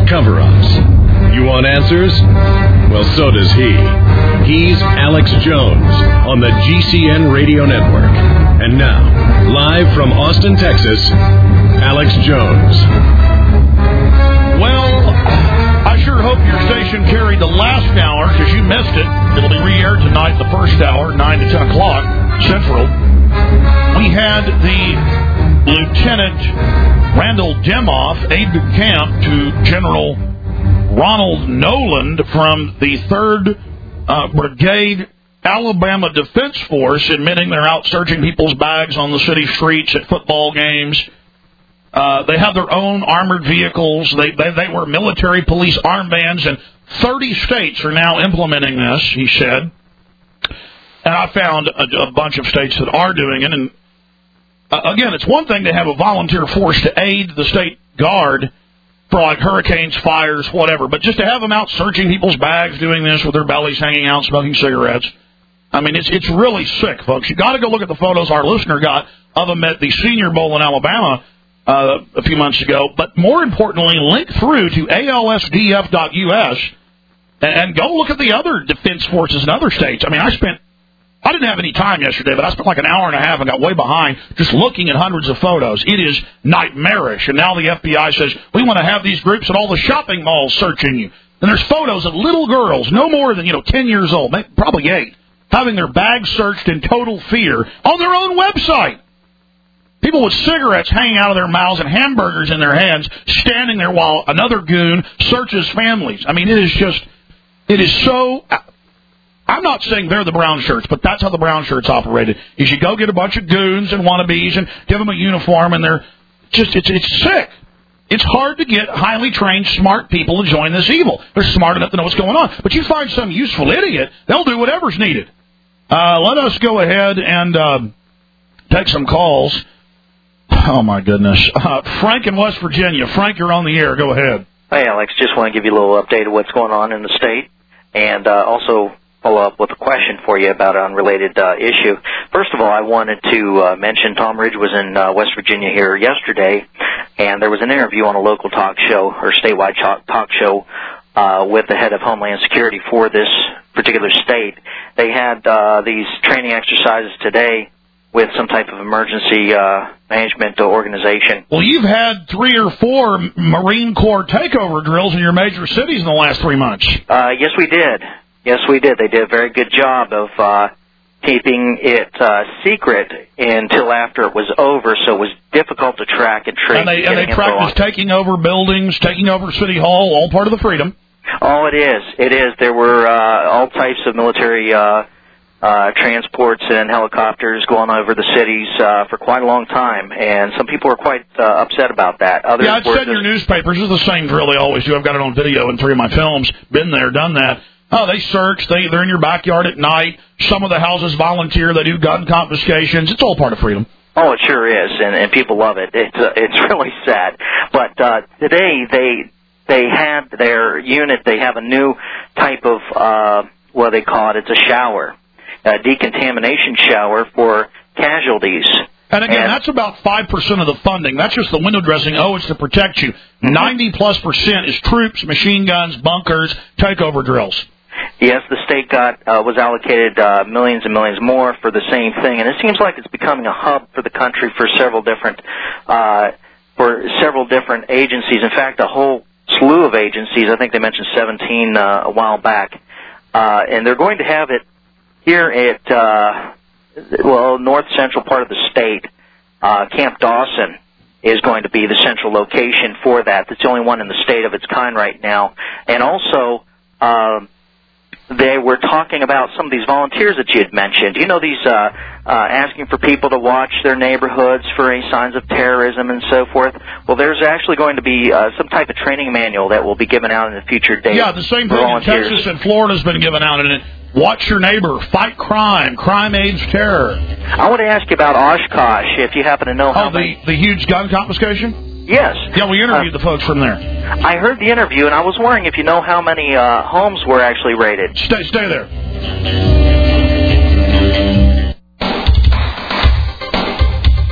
cover-ups. You want answers? Well, so does he. He's Alex Jones on the GCN Radio Network. And now, live from Austin, Texas, Alex Jones. Well, I sure hope your station carried the last hour, because you missed it. It'll be re-aired tonight, the first hour, 9 to 10 o'clock Central. We had the Lieutenant Randall Demoff, aide-de-camp to General Ronald Noland from the 3rd Brigade Alabama Defense Force, admitting they're out searching people's bags on the city streets at football games. They have their own armored vehicles. They wear military police armbands, and 30 states are now implementing this, he said. And I found a bunch of states that are doing it. And again, it's one thing to have a volunteer force to aid the state guard for like hurricanes, fires, whatever. But just to have them out searching people's bags, doing this with their bellies hanging out, smoking cigarettes. I mean, it's really sick, folks. You got to go look at the photos our listener got of them at the Senior Bowl in Alabama a few months ago. But more importantly, link through to alsdf.us and go look at the other defense forces in other states. I mean, I didn't have any time yesterday, but I spent like an hour and a half and got way behind just looking at hundreds of photos. It is nightmarish. And now the FBI says, we want to have these groups at all the shopping malls searching you. And there's photos of little girls, no more than, 10 years old, probably 8, having their bags searched in total fear on their own website. People with cigarettes hanging out of their mouths and hamburgers in their hands, standing there while another goon searches families. I mean, it is so... I'm not saying they're the brown shirts, but that's how the brown shirts operated. Is you go get a bunch of goons and wannabes and give them a uniform, and they're just, it's sick. It's hard to get highly trained, smart people to join this evil. They're smart enough to know what's going on. But you find some useful idiot, they'll do whatever's needed. Let us go ahead and take some calls. Oh, my goodness. Frank in West Virginia. Frank, you're on the air. Go ahead. Hey, Alex. Just want to give you a little update of what's going on in the state, and also follow up with a question for you about an unrelated issue. First of all, I wanted to mention Tom Ridge was in West Virginia here yesterday, and there was an interview on a local talk show, or statewide talk show, with the head of Homeland Security for this particular state. They had these training exercises today with some type of emergency management organization. Well, you've had 3 or 4 Marine Corps takeover drills in your major cities in the last 3 months. Yes, we did. Yes, we did. They did a very good job of keeping it secret until after it was over, so it was difficult to track and trace. And they practiced taking over buildings, taking over City Hall, all part of the freedom. Oh, it is. It is. There were all types of military transports and helicopters going over the cities for quite a long time, and some people were quite upset about that. Others I'd said in your newspapers, it's the same drill they always do. I've got it on video in 3 of my films. Been there, done that. Oh, they search. They're in your backyard at night. Some of the houses volunteer. They do gun confiscations. It's all part of freedom. Oh, it sure is, and people love it. It's really sad. But today they had their unit. They have a new type of what they call it. It's a shower, a decontamination shower for casualties. And again, that's about 5% of the funding. That's just the window dressing. Oh, it's to protect you. 90+% is troops, machine guns, bunkers, takeover drills. Yes, the state was allocated millions and millions more for the same thing, and it seems like it's becoming a hub for the country for several different agencies. In fact, a whole slew of agencies. I think they mentioned 17 a while back, and they're going to have it here at north central part of the state. Camp Dawson is going to be the central location for that. It's the only one in the state of its kind right now, and also. They were talking about some of these volunteers that you had mentioned. You know, these asking for people to watch their neighborhoods for any signs of terrorism and so forth. Well, there's actually going to be some type of training manual that will be given out in the future days. Yeah, the same thing in Texas and Florida has been given out in it. Watch your neighbor, fight crime, crime aids terror. I want to ask you about Oshkosh, if you happen to know how the huge gun confiscation? Yes. Yeah, we interviewed the folks from there. I heard the interview, and I was wondering if you know how many homes were actually raided. Stay there.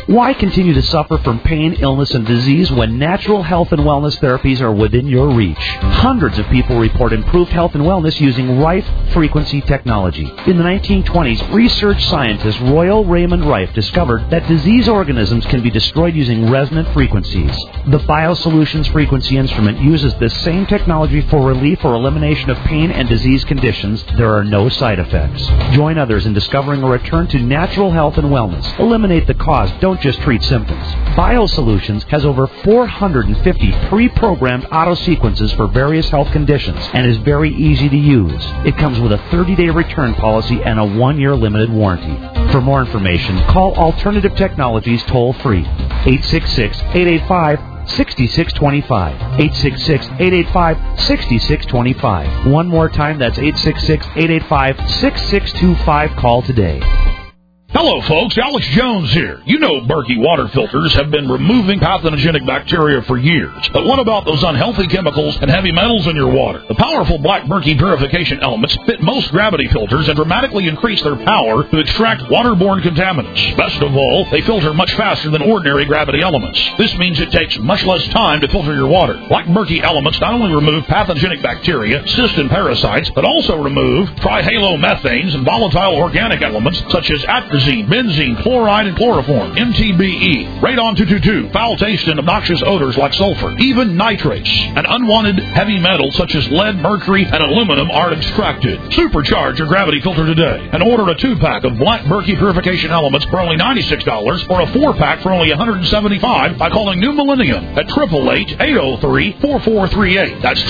Why continue to suffer from pain, illness, and disease when natural health and wellness therapies are within your reach? Hundreds of people report improved health and wellness using Rife frequency technology. In the 1920s, research scientist Royal Raymond Rife discovered that disease organisms can be destroyed using resonant frequencies. The BioSolutions frequency instrument uses this same technology for relief or elimination of pain and disease conditions. There are no side effects. Join others in discovering a return to natural health and wellness. Eliminate the cause. Don't just treat symptoms. BioSolutions has over 450 pre-programmed auto sequences for various health conditions and is very easy to use. It comes with a 30-day return policy and a 1-year limited warranty. For more information, call Alternative Technologies toll-free. 866-885-6625. 866-885-6625. One more time, that's 866-885-6625. Call today. Hello, folks. Alex Jones here. You know Berkey water filters have been removing pathogenic bacteria for years. But what about those unhealthy chemicals and heavy metals in your water? The powerful Black Berkey purification elements fit most gravity filters and dramatically increase their power to extract waterborne contaminants. Best of all, they filter much faster than ordinary gravity elements. This means it takes much less time to filter your water. Black Berkey elements not only remove pathogenic bacteria, cysts, and parasites, but also remove trihalomethanes and volatile organic elements such as atrazine, benzene, chloride, and chloroform, MTBE, radon-222, foul taste and obnoxious odors like sulfur, even nitrates, and unwanted heavy metals such as lead, mercury, and aluminum are extracted. Supercharge your gravity filter today and order a 2-pack of Black Berkey purification elements for only $96 or a 4-pack for only $175 by calling New Millennium at 888-803-4438. That's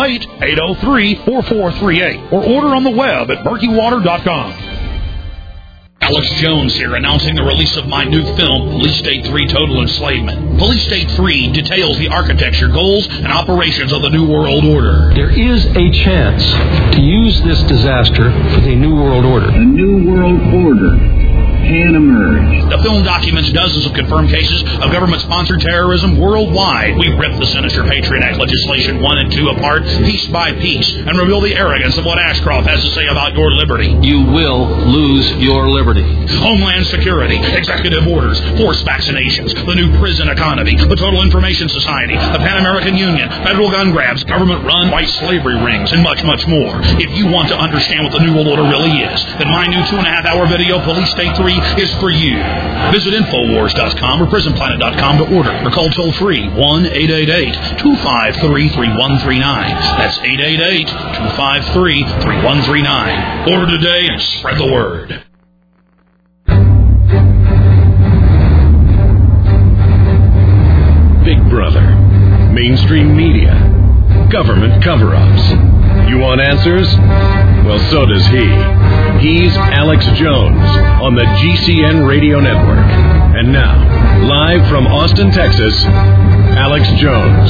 888-803-4438. Or order on the web at berkeywater.com. Alex Jones here, announcing the release of my new film, Police State 3 Total Enslavement. Police State 3 details the architecture, goals, and operations of the New World Order. There is a chance to use this disaster for the New World Order. A New World Order can emerge. The film documents dozens of confirmed cases of government-sponsored terrorism worldwide. We rip the sinister Patriot Act legislation 1 and 2 apart, piece by piece, and reveal the arrogance of what Ashcroft has to say about your liberty. You will lose your liberty. Homeland Security, executive orders, forced vaccinations, the new prison economy, the Total Information Society, the Pan American Union, federal gun grabs, government-run white slavery rings, and much, much more. If you want to understand what the New World Order really is, then my new 2.5-hour video, Police State 3, is for you. Visit Infowars.com or PrisonPlanet.com to order or call toll-free 1-888-253-3139. That's 888-253-3139. Order today and spread the word. Big Brother, mainstream media, government cover-ups. You want answers? Well, so does he. He's Alex Jones on the GCN Radio Network. And now, live from Austin, Texas, Alex Jones.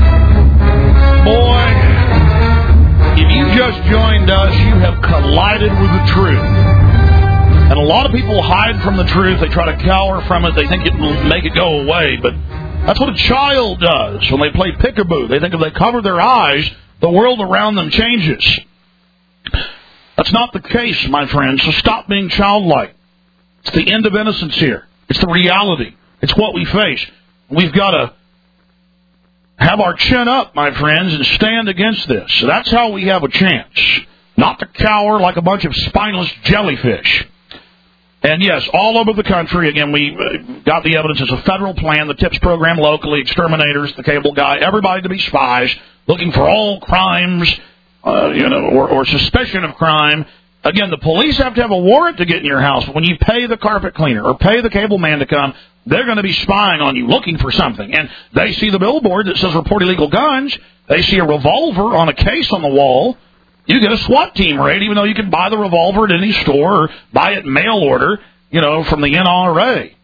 Boy, if you just joined us, you have collided with the truth. And a lot of people hide from the truth. They try to cower from it. They think it will make it go away. But that's what a child does when they play peekaboo. They think if they cover their eyes, the world around them changes. That's not the case, my friends, so stop being childlike. It's the end of innocence here. It's the reality. It's what we face. We've got to have our chin up, my friends, and stand against this. So that's how we have a chance. Not to cower like a bunch of spineless jellyfish. And yes, all over the country, again, we got the evidence. It's a federal plan, the TIPS program locally, exterminators, the cable guy, everybody to be spies, looking for all crimes, or suspicion of crime. Again, the police have to have a warrant to get in your house. But when you pay the carpet cleaner or pay the cable man to come, they're going to be spying on you, looking for something. And they see the billboard that says report illegal guns. They see a revolver on a case on the wall. You get a SWAT team raid, even though you can buy the revolver at any store or buy it mail order, from the NRA.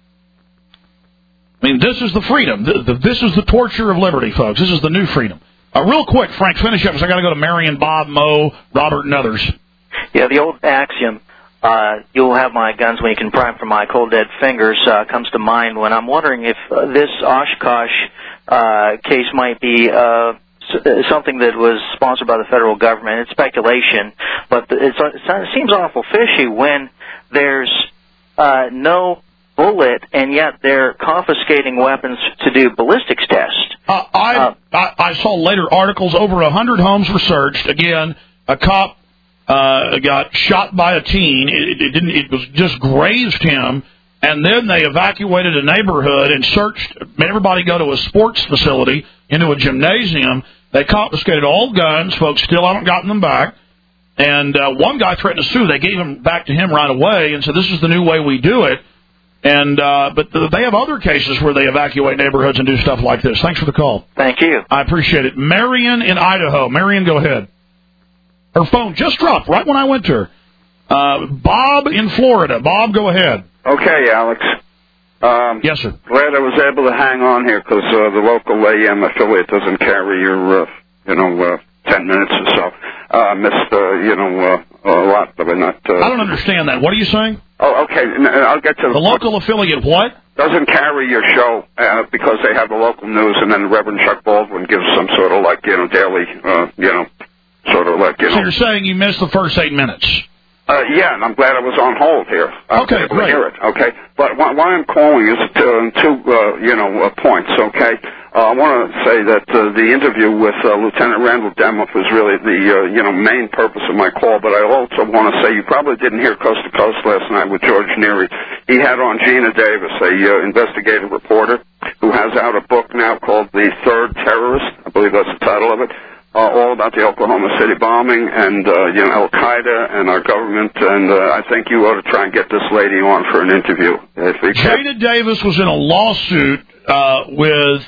I mean, this is the freedom. This is the torture of liberty, folks. This is the new freedom. Real quick, Frank, finish up, because I got to go to Marion, Bob, Mo, Robert, and others. Yeah, the old axiom, you'll have my guns when you can pry from my cold dead fingers, comes to mind when I'm wondering if this Oshkosh case might be something that was sponsored by the federal government. It's speculation, but it seems awful fishy when there's no bullet, and yet they're confiscating weapons to do ballistics tests. I saw later articles. Over 100 homes were searched. Again, a cop got shot by a teen. It was just grazed him, and then they evacuated a neighborhood and searched. Made everybody go to a sports facility, into a gymnasium. They confiscated all guns. Folks still haven't gotten them back. And one guy threatened to sue. They gave him back to him right away and said, "This is the new way we do it." And but they have other cases where they evacuate neighborhoods and do stuff like this. Thanks for the call. Thank you. I appreciate it. Marion in Idaho. Marion, go ahead. Her phone just dropped right when I went to her. Bob in Florida. Bob, go ahead. Okay, Alex. Yes, sir. Glad I was able to hang on here because the local AM affiliate doesn't carry your, 10 minutes or so. Missed, a lot, but not... I don't understand that. What are you saying? Oh, okay. I'll get to the local affiliate. What? Doesn't carry your show because they have the local news, and then Reverend Chuck Baldwin gives some sort of daily, sort of like, So you're saying you missed the first 8 minutes? Yeah, and I'm glad I was on hold here. Okay, great. Hear it, okay? But why I'm calling is two points, okay? I want to say that the interview with Lieutenant Randall Demuth was really the, main purpose of my call, but I also want to say you probably didn't hear Coast to Coast last night with George Neary. He had on Gina Davis, a investigative reporter, who has out a book now called The Third Terrorist. I believe that's the title of it. All about the Oklahoma City bombing and, Al-Qaeda and our government, and I think you ought to try and get this lady on for an interview. Jada Davis was in a lawsuit with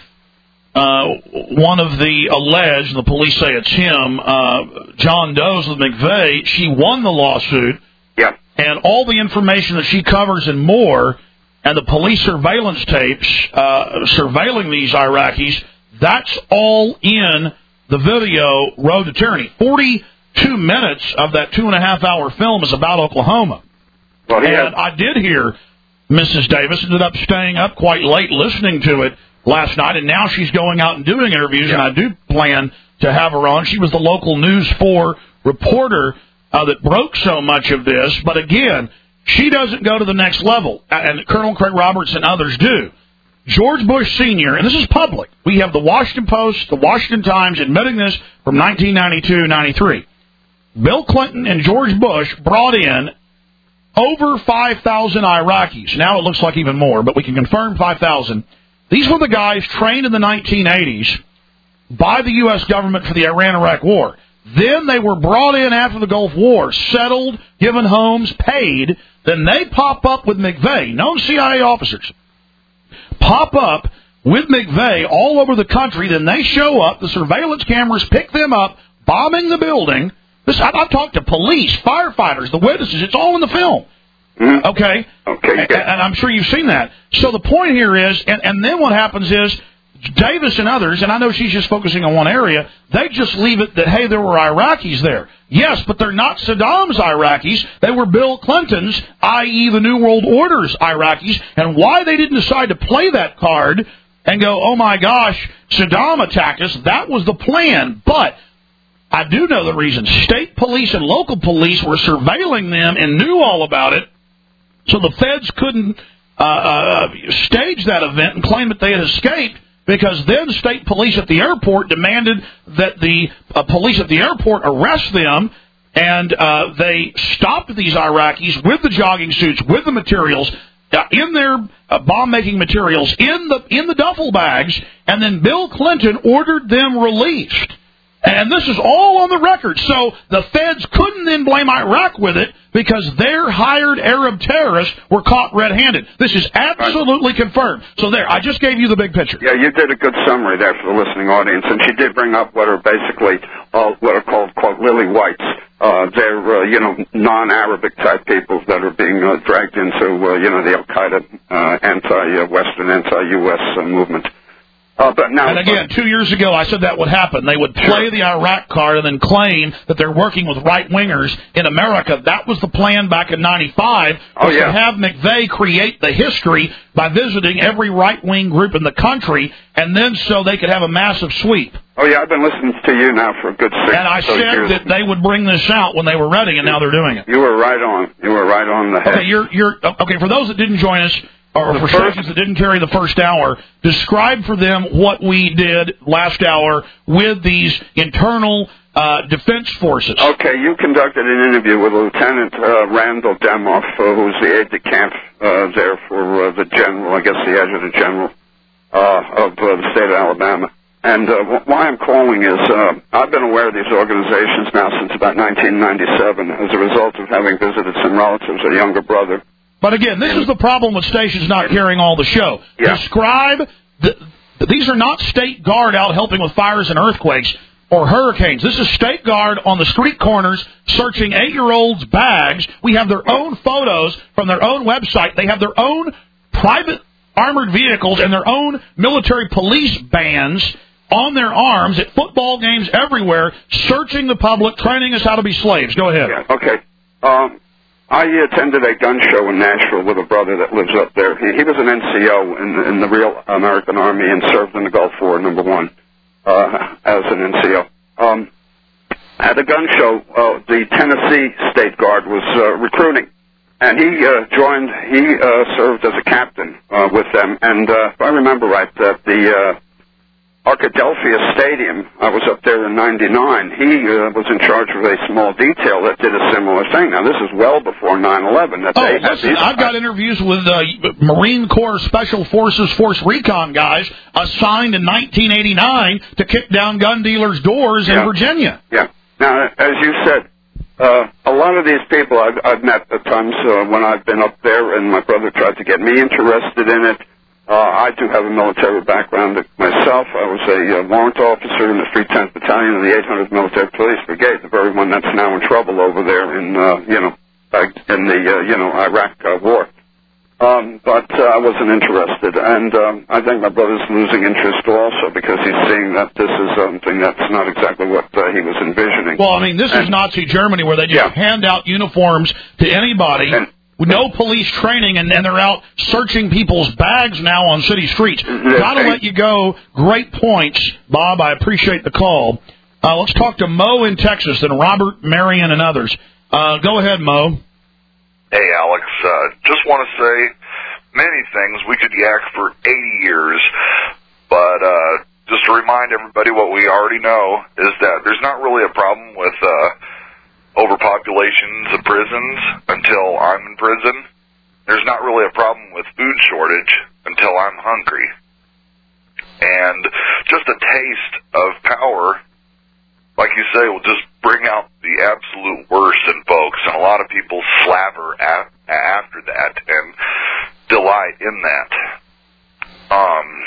one of the alleged, the police say it's him, John Doe's with McVeigh. She won the lawsuit. Yeah. And all the information that she covers and more, and the police surveillance tapes surveilling these Iraqis, that's all in the video Road to Tyranny. 42 minutes of that 2.5-hour film is about Oklahoma. Well, and I did hear Mrs. Davis ended up staying up quite late listening to it last night, and now she's going out and doing interviews, and I do plan to have her on. She was the local News 4 reporter that broke so much of this, but again, she doesn't go to the next level, and Colonel Craig Roberts and others do. George Bush Sr., and this is public, we have the Washington Post, the Washington Times admitting this from 1992-93. Bill Clinton and George Bush brought in over 5,000 Iraqis. Now it looks like even more, but we can confirm 5,000. These were the guys trained in the 1980s by the U.S. government for the Iran-Iraq War. Then they were brought in after the Gulf War, settled, given homes, paid. Then they pop up with McVeigh, known CIA officers, pop up with McVeigh all over the country. Then they show up. The surveillance cameras pick them up, bombing the building. I've talked to police, firefighters, the witnesses. It's all in the film. Mm-hmm. Okay? And I'm sure you've seen that. So the point here is, and then what happens is, Davis and others, and I know she's just focusing on one area, they just leave it that, hey, there were Iraqis there. Yes, but they're not Saddam's Iraqis. They were Bill Clinton's, i.e. the New World Order's Iraqis. And why they didn't decide to play that card and go, oh, my gosh, Saddam attacked us, that was the plan. But I do know the reason. State police and local police were surveilling them and knew all about it, so the feds couldn't stage that event and claim that they had escaped, because then state police at the airport demanded that the police at the airport arrest them, and they stopped these Iraqis with the jogging suits, with the materials, in their bomb-making materials, in the duffel bags, and then Bill Clinton ordered them released. And this is all on the record. So the feds couldn't then blame Iraq with it because their hired Arab terrorists were caught red-handed. This is absolutely confirmed. So there, I just gave you the big picture. Yeah, you did a good summary there for the listening audience. And she did bring up what are basically what are called lily whites. They're, non-Arabic type people that are being dragged into, the Al-Qaeda anti-Western, anti-U.S. movement. And again, 2 years ago, I said that would happen. They would play the Iraq card and then claim that they're working with right-wingers in America. That was the plan back in 95, was to have McVeigh create the history by visiting every right-wing group in the country, and then so they could have a massive sweep. Oh, yeah, I've been listening to you now for a good 6 years. And I said that they would bring this out when they were ready, and now they're doing it. You were right on. You were right on the head. Okay, okay, for those that didn't join us, or for stations that didn't carry the first hour, describe for them what we did last hour with these internal defense forces. Okay, you conducted an interview with Lieutenant Randall Demoff, who's the aide-de-camp there for the general, I guess the adjutant general of the state of Alabama. And why I'm calling is I've been aware of these organizations now since about 1997 as a result of having visited some relatives, a younger brother. But again, this is the problem with stations not carrying all the show. Yeah. Describe, these are not State Guard out helping with fires and earthquakes or hurricanes. This is State Guard on the street corners searching 8-year-olds' bags. We have their own photos from their own website. They have their own private armored vehicles and their own military police bands on their arms at football games everywhere, searching the public, training us how to be slaves. Go ahead. Yeah, okay. I attended a gun show in Nashville with a brother that lives up there. He was an NCO in the real American Army and served in the Gulf War, number one, as an NCO. At the gun show, the Tennessee State Guard was recruiting, and he served as a captain with them. And if I remember right, that the Arkadelphia Stadium, I was up there in 99, he was in charge of a small detail that did a similar thing. Now, this is well before 9/11. I've got interviews with Marine Corps Special Forces Force Recon guys assigned in 1989 to kick down gun dealers' doors in Virginia. Yeah. Now, as you said, a lot of these people I've met at times when I've been up there, and my brother tried to get me interested in it. I do have a military background myself. I was a warrant officer in the 310th Battalion of the 800th Military Police Brigade, the very one that's now in trouble over there in, in the, Iraq war. But I wasn't interested, and I think my brother's losing interest also because he's seeing that this is something that's not exactly what he was envisioning. Well, I mean, this is Nazi Germany where they just hand out uniforms to anybody. With no police training, and they're out searching people's bags now on city streets. Got to let you go. Great points, Bob. I appreciate the call. Let's talk to Mo in Texas, then Robert, Marion, and others. Go ahead, Mo. Hey, Alex. Just want to say many things. We could yak for 80 years, but just to remind everybody what we already know is that there's not really a problem with overpopulations of prisons until I'm in prison. There's not really a problem with food shortage until I'm hungry. And just a taste of power, like you say, will just bring out the absolute worst in folks. And a lot of people slaver after that and delight in that.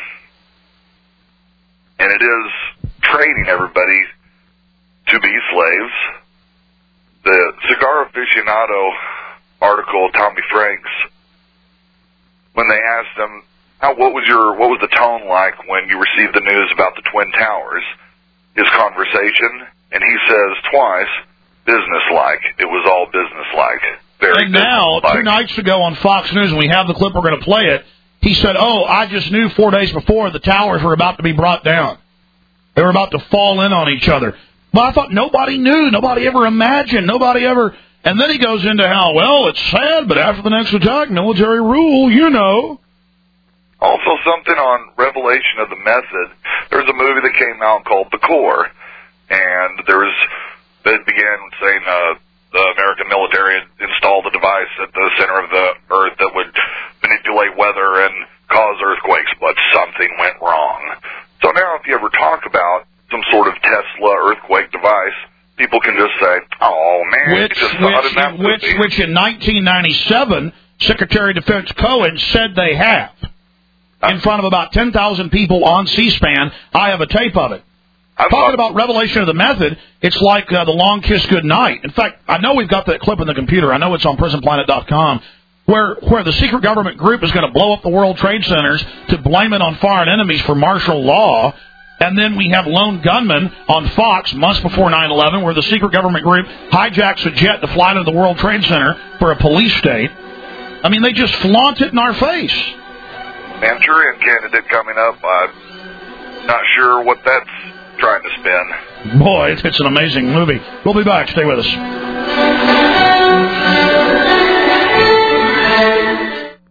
And it is training everybody to be slaves. The Cigar Aficionado article, Tommy Franks, when they asked him, what was the tone like when you received the news about the Twin Towers, his conversation, and he says twice, business-like. It was all business-like. Very and now, 2 nights ago on Fox News, and we have the clip, we're going to play it, he said, I just knew 4 days before the towers were about to be brought down. They were about to fall in on each other. But I thought nobody knew, nobody ever imagined, nobody ever... And then he goes into how, it's sad, but after the next attack, military rule, Also something on Revelation of the Method. There's a movie that came out called The Core, and it began saying the American military installed a device at the center of the Earth that would manipulate weather and cause earthquakes, but something went wrong. So now if you ever talk about some sort of Tesla earthquake device, people can just say, oh, man, which in 1997, Secretary of Defense Cohen said they have. In front of about 10,000 people on C-SPAN. I have a tape of it. Talking about Revelation of the Method, it's like the long kiss goodnight. In fact, I know we've got that clip in the computer. I know it's on prisonplanet.com, where the secret government group is going to blow up the World Trade Centers to blame it on foreign enemies for martial law. And then we have lone gunmen on Fox months before 9/11, where the secret government group hijacks a jet to fly to the World Trade Center for a police state. I mean, they just flaunt it in our face. Manchurian Candidate coming up. I'm not sure what that's trying to spin. Boy, it's an amazing movie. We'll be back. Stay with us.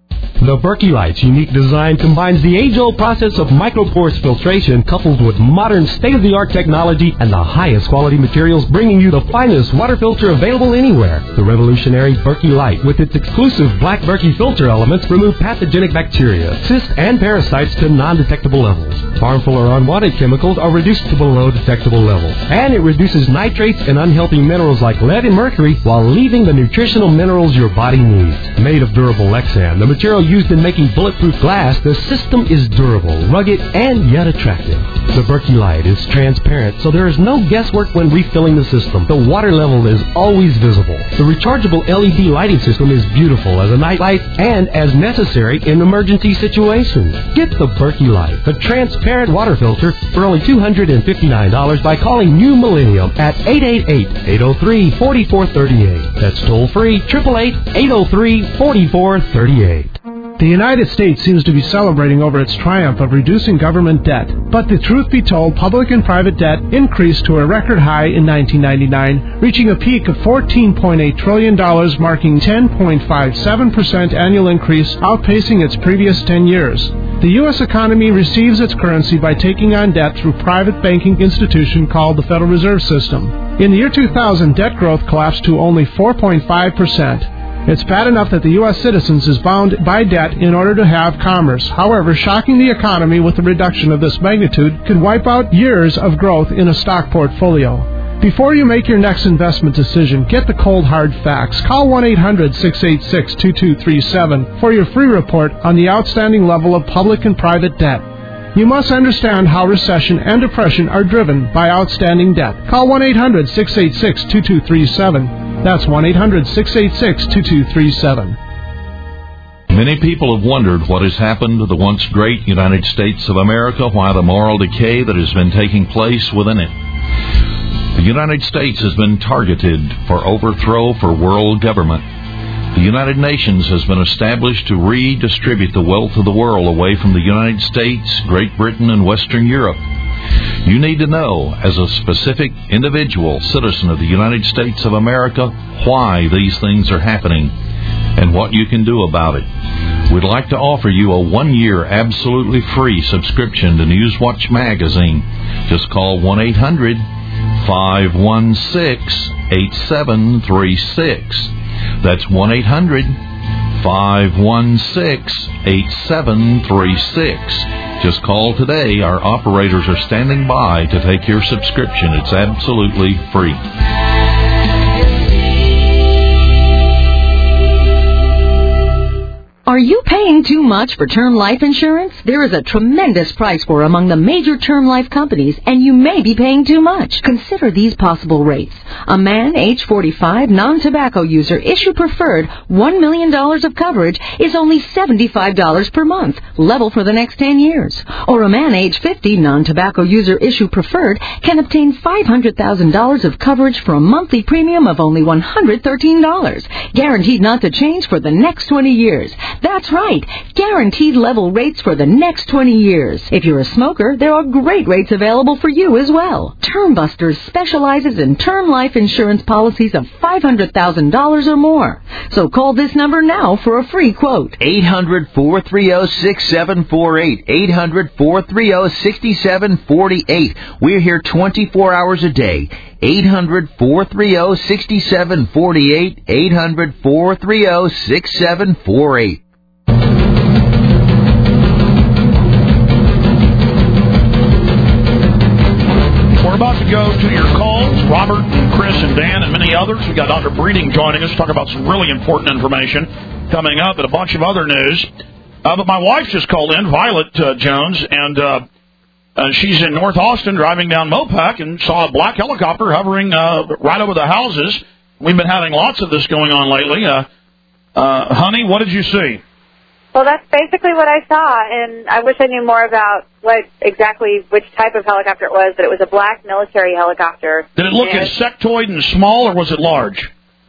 The Berkey Light's unique design combines the age-old process of micropores filtration coupled with modern state-of-the-art technology and the highest quality materials, bringing you the finest water filter available anywhere. The revolutionary Berkey Light, with its exclusive black Berkey filter elements, remove pathogenic bacteria, cysts, and parasites to non-detectable levels. Harmful or unwanted chemicals are reduced to below detectable levels. And it reduces nitrates and unhealthy minerals like lead and mercury while leaving the nutritional minerals your body needs. Made of durable Lexan, the material used in making bulletproof glass, the system is durable, rugged, and yet attractive. The Berkey Light is transparent, so there is no guesswork when refilling the system. The water level is always visible. The rechargeable LED lighting system is beautiful as a night light and as necessary in emergency situations. Get the Berkey Light, the transparent water filter, for only $259 by calling New Millennium at 888-803-4438. That's toll-free, 888-803-4438. The United States seems to be celebrating over its triumph of reducing government debt. But the truth be told, public and private debt increased to a record high in 1999, reaching a peak of $14.8 trillion, marking 10.57% annual increase, outpacing its previous 10 years. The U.S. economy receives its currency by taking on debt through a private banking institution called the Federal Reserve System. In the year 2000, debt growth collapsed to only 4.5%. It's bad enough that the U.S. citizens is bound by debt in order to have commerce. However, shocking the economy with a reduction of this magnitude could wipe out years of growth in a stock portfolio. Before you make your next investment decision, get the cold hard facts. Call 1-800-686-2237 for your free report on the outstanding level of public and private debt. You must understand how recession and depression are driven by outstanding debt. Call 1-800-686-2237. That's 1-800-686-2237. Many people have wondered what has happened to the once great United States of America, why the moral decay that has been taking place within it. The United States has been targeted for overthrow for world government. The United Nations has been established to redistribute the wealth of the world away from the United States, Great Britain, and Western Europe. You need to know, as a specific individual citizen of the United States of America, why these things are happening and what you can do about it. We'd like to offer you a 1-year absolutely free subscription to Newswatch magazine. Just call 1-800-516-8736. That's 1-800-516-8736. Just call today. Our operators are standing by to take your subscription. It's absolutely free. Are you paying too much for term life insurance? There is a tremendous price war among the major term life companies, and you may be paying too much. Consider these possible rates. A man, age 45, non-tobacco user, issue preferred, $1 million of coverage is only $75 per month, level for the next 10 years. Or a man, age 50, non-tobacco user, issue preferred, can obtain $500,000 of coverage for a monthly premium of only $113, guaranteed not to change for the next 20 years. That's right, guaranteed level rates for the next 20 years. If you're a smoker, there are great rates available for you as well. Term Busters specializes in term life insurance policies of $500,000 or more. So call this number now for a free quote. 800-430-6748. 800-430-6748. We're here 24 hours a day. 800-430-6748. 800-430-6748. We're about to go to your calls. Robert, and Chris, and Dan, and many others. We got Dr. Breeding joining us to talk about some really important information coming up and a bunch of other news. But my wife just called in, Violet Jones, and she's in North Austin driving down Mopac and saw a black helicopter hovering right over the houses. We've been having lots of this going on lately. Honey, what did you see? Well, that's basically what I saw, and I wish I knew more about which type of helicopter it was, but it was a black military helicopter. Did it look insectoid and small, or was it large?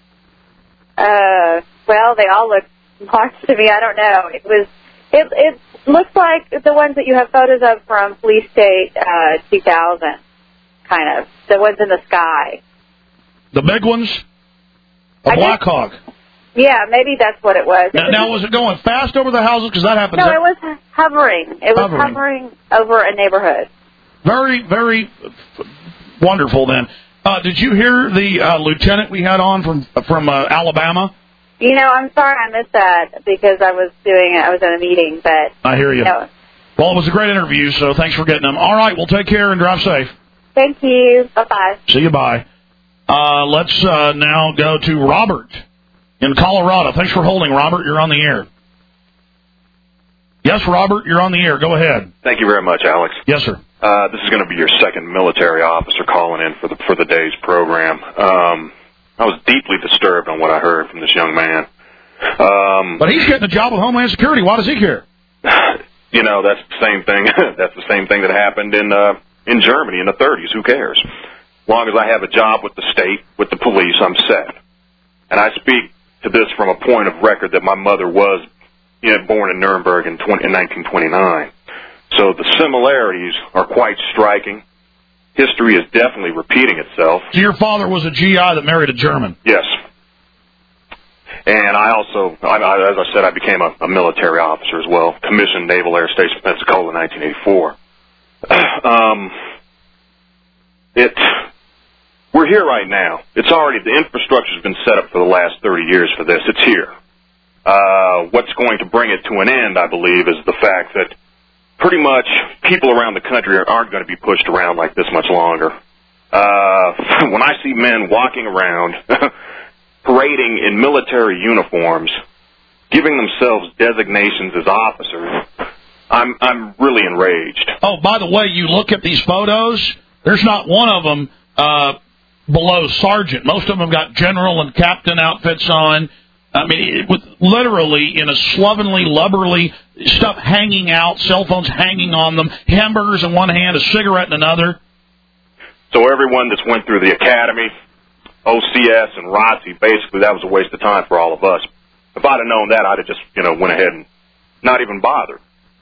Well, they all looked large to me. I don't know. It looks like the ones that you have photos of from Police State 2000, kind of. The ones in the sky. The big ones? A Black Hawk. Yeah, maybe that's what it was. Now, was it going fast over the houses? Because that happens. No, it was hovering. It was hovering over a neighborhood. Very, very wonderful. Then, did you hear the lieutenant we had on from Alabama? You know, I'm sorry I missed that because I was at a meeting. But I hear you. Well, it was a great interview, so thanks for getting them. All right, well, take care and drive safe. Thank you. Bye-bye. See you. Bye. Let's now go to Robert in Colorado. Thanks for holding, Robert. You're on the air. Yes, Robert, you're on the air. Go ahead. Thank you very much, Alex. Yes, sir. This is going to be your second military officer calling in for the day's program. I was deeply disturbed on what I heard from this young man. But he's getting a job with Homeland Security. Why does he care? You know, that's the same thing. That's the same thing that happened in Germany in the 30s. Who cares? As long as I have a job with the state, with the police, I'm set. And I speak to this from a point of record that my mother was born in Nuremberg in 1929. So the similarities are quite striking. History is definitely repeating itself. So your father was a GI that married a German? Yes. And I also, as I said, I became a military officer as well, commissioned Naval Air Station Pensacola in 1984. We're here right now. It's already, the infrastructure's been set up for the last 30 years for this. It's here. What's going to bring it to an end, I believe, is the fact that pretty much people around the country aren't going to be pushed around like this much longer. When I see men walking around, parading in military uniforms, giving themselves designations as officers, I'm really enraged. Oh, by the way, you look at these photos, there's not one of them below sergeant. Most of them got general and captain outfits on. I mean, with literally in a slovenly, lubberly stuff hanging out, cell phones hanging on them, hamburgers in one hand, a cigarette in another. So everyone that's went through the academy, OCS and ROTC, basically that was a waste of time for all of us. If I'd have known that, I'd have just, went ahead and not even bothered.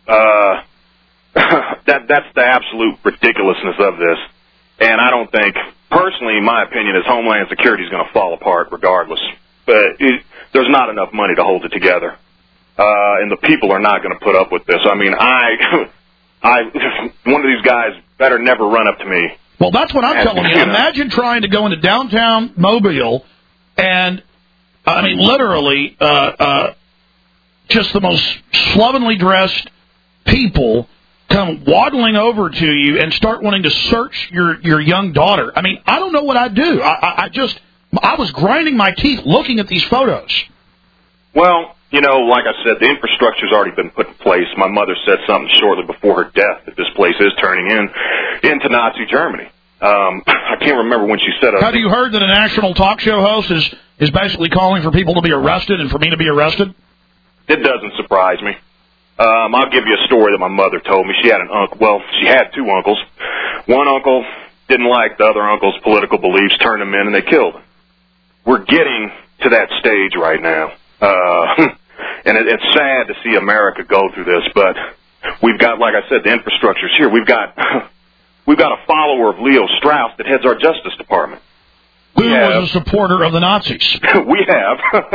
That's the absolute ridiculousness of this. And I don't think, personally, my opinion is Homeland Security is going to fall apart regardless. But there's not enough money to hold it together. And the people are not going to put up with this. I mean, one of these guys better never run up to me. Well, that's what I'm telling you. Imagine trying to go into downtown Mobile and, I mean, literally, just the most slovenly dressed people come waddling over to you and start wanting to search your young daughter. I mean, I don't know what I'd do. I was grinding my teeth looking at these photos. Well, like I said, the infrastructure's already been put in place. My mother said something shortly before her death that this place is turning into Nazi Germany. I can't remember when she said it. Have you heard that a national talk show host is basically calling for people to be arrested and for me to be arrested? It doesn't surprise me. I'll give you a story that my mother told me. She had an uncle. Well, she had two uncles. One uncle didn't like the other uncle's political beliefs, turned him in, and they killed him. We're getting to that stage right now. And it's sad to see America go through this, but we've got, like I said, the infrastructure's here. We've got a follower of Leo Strauss that heads our Justice Department. Who was a supporter of the Nazis? We have.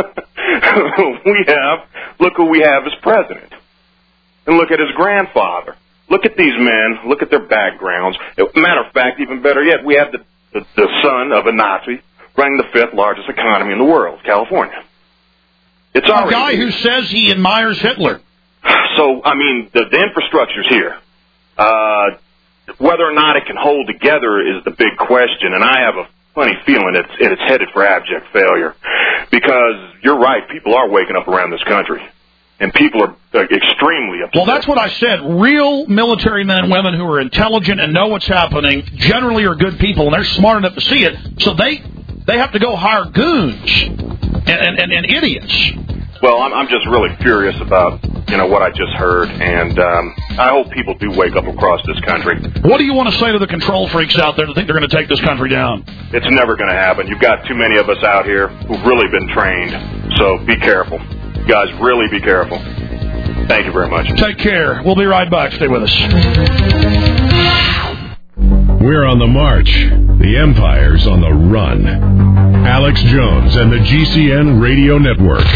Look who we have as president. And look at his grandfather. Look at these men. Look at their backgrounds. Matter of fact, even better yet, we have the son of a Nazi running the fifth largest economy in the world, California. It's a guy who says he admires Hitler. So, I mean, the infrastructure's here. Whether or not it can hold together is the big question, and I have a funny feeling it's headed for abject failure. Because you're right, people are waking up around this country. And people are extremely upset. Well, that's what I said. Real military men and women who are intelligent and know what's happening generally are good people, and they're smart enough to see it. So they have to go hire goons and idiots. Well, I'm just really furious about what I just heard, and I hope people do wake up across this country. What do you want to say to the control freaks out there that think they're going to take this country down? It's never going to happen. You've got too many of us out here who've really been trained, so be careful. Guys, really be careful. Thank you very much. Take care. We'll be right back. Stay with us. We're on the march. The empire's on the run. Alex Jones and the GCN Radio Network.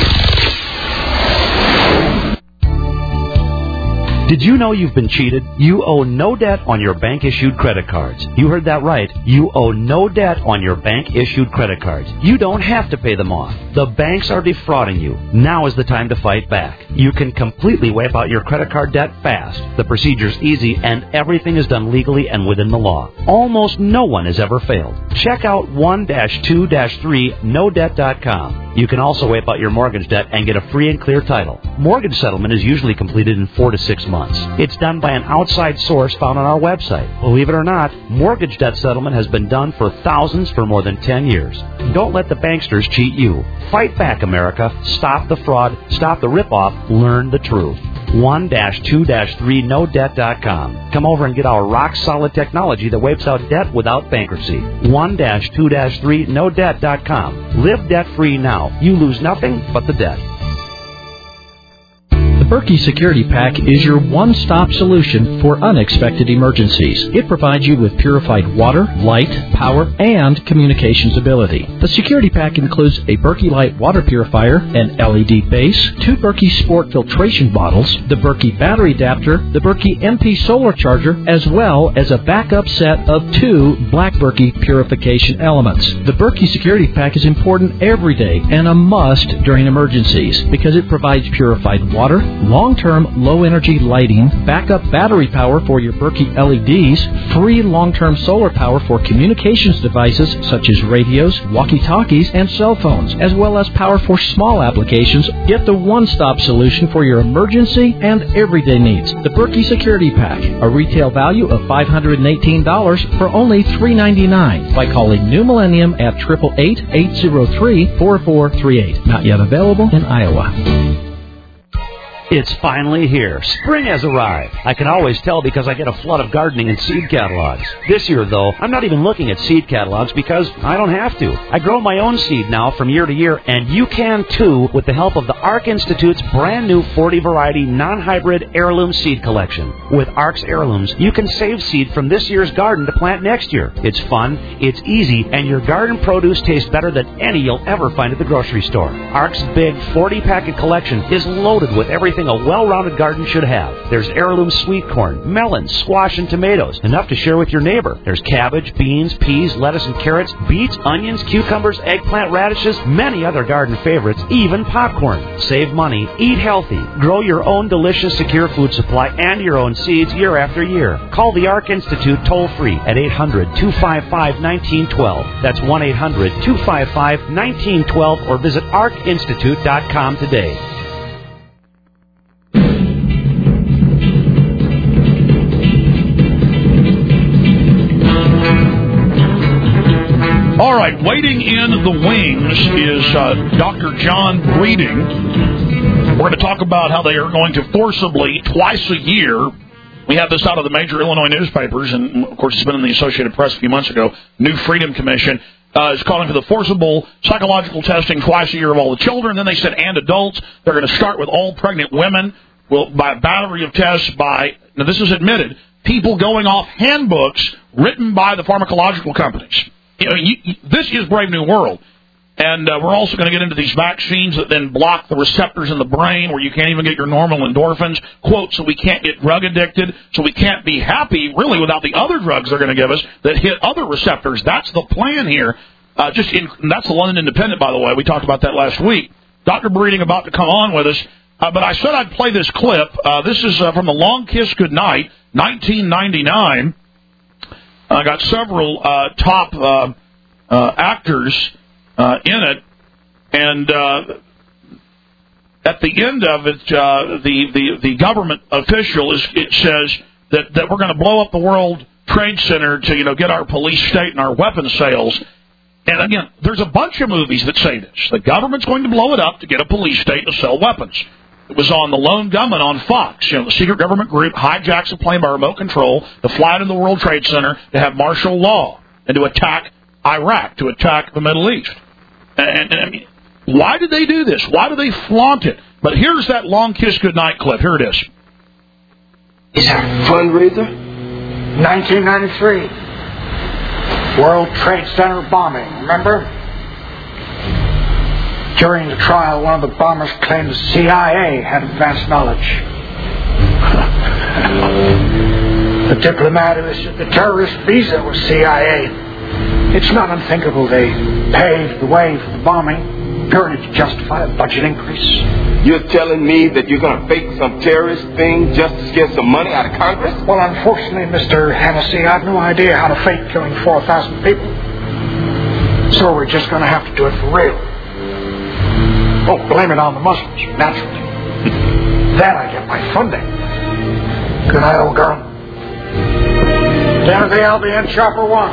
Did you know you've been cheated? You owe no debt on your bank-issued credit cards. You heard that right. You owe no debt on your bank-issued credit cards. You don't have to pay them off. The banks are defrauding you. Now is the time to fight back. You can completely wipe out your credit card debt fast. The procedure's easy, and everything is done legally and within the law. Almost no one has ever failed. Check out 1-2-3nodebt.com. You can also wipe out your mortgage debt and get a free and clear title. Mortgage settlement is usually completed in 4 to 6 months. It's done by an outside source found on our website. Believe it or not, mortgage debt settlement has been done for thousands for more than 10 years. Don't let the banksters cheat you. Fight back, America. Stop the fraud. Stop the ripoff. Learn the truth. 1-2-3nodebt.com. Come over and get our rock-solid technology that wipes out debt without bankruptcy. 1-2-3nodebt.com. Live debt-free now. You lose nothing but the debt. The Berkey Security Pack is your one-stop solution for unexpected emergencies. It provides you with purified water, light, power, and communications ability. The Security Pack includes a Berkey Light water purifier, an LED base, 2 Berkey Sport filtration bottles, the Berkey battery adapter, the Berkey MP solar charger, as well as a backup set of 2 Black Berkey purification elements. The Berkey Security Pack is important every day and a must during emergencies because it provides purified water, long-term low-energy lighting, backup battery power for your Berkey LEDs, free long-term solar power for communications devices such as radios, walkie-talkies, and cell phones, as well as power for small applications. Get the one-stop solution for your emergency and everyday needs. The Berkey Security Pack, a retail value of $518 for only $399 by calling New Millennium at 888-803-4438. Not yet available in Iowa. It's finally here. Spring has arrived. I can always tell because I get a flood of gardening and seed catalogs. This year, though, I'm not even looking at seed catalogs because I don't have to. I grow my own seed now from year to year, and you can too with the help of the ARC Institute's brand new 40-variety non-hybrid heirloom seed collection. With ARC's heirlooms, you can save seed from this year's garden to plant next year. It's fun, it's easy, and your garden produce tastes better than any you'll ever find at the grocery store. ARC's big 40-packet collection is loaded with everything a well-rounded garden should have. There's heirloom sweet corn, melons, squash, and tomatoes, enough to share with your neighbor. There's cabbage, beans, peas, lettuce, and carrots, beets, onions, cucumbers, eggplant, radishes, many other garden favorites, even popcorn. Save money, eat healthy, grow your own delicious, secure food supply and your own seeds year after year. Call the ARC Institute toll-free at 800-255-1912. That's 1-800-255-1912, or visit arcinstitute.com today. All right, waiting in the wings is Dr. John Breeding. We're going to talk about how they are going to forcibly, twice a year, we have this out of the major Illinois newspapers, and of course it's been in the Associated Press a few months ago, New Freedom Commission is calling for the forcible psychological testing twice a year of all the children. Then they said, and adults. They're going to start with all pregnant women by a battery of tests by, now this is admitted, people going off handbooks written by the pharmacological companies. You know, this is Brave New World. And we're also going to get into these vaccines that then block the receptors in the brain where you can't even get your normal endorphins, quote, so we can't get drug addicted, so we can't be happy, really, without the other drugs they're going to give us that hit other receptors. That's the plan here. That's the London Independent, by the way. We talked about that last week. Dr. Breeding about to come on with us. But I said I'd play this clip. This is from The Long Kiss Goodnight, 1999. I got several top actors in it, and at the end of it, the government official says that we're going to blow up the World Trade Center to get our police state and our weapons sales. And again, there's a bunch of movies that say this. The government's going to blow it up to get a police state to sell weapons. It was on The Lone Gunman on Fox. The secret government group hijacks a plane by remote control to fly into the World Trade Center to have martial law and to attack Iraq, to attack the Middle East. And I mean, why did they do this? Why do they flaunt it? But here's that Long Kiss Goodnight clip. Here it is. It's a fundraiser, 1993. World Trade Center bombing, remember? During the trial, one of the bombers claimed the CIA had advanced knowledge. The diplomat who issued the terrorist visa was CIA. It's not unthinkable they paved the way for the bombing, purely to justify a budget increase. You're telling me that you're going to fake some terrorist thing just to get some money out of Congress? Well, unfortunately, Mr. Hennessy, I have no idea how to fake killing 4,000 people. So we're just going to have to do it for real. Oh, blame it on the Muslims, naturally. Then I get my funding. Good night, old girl. Timothy, I'll be in Chopper 1.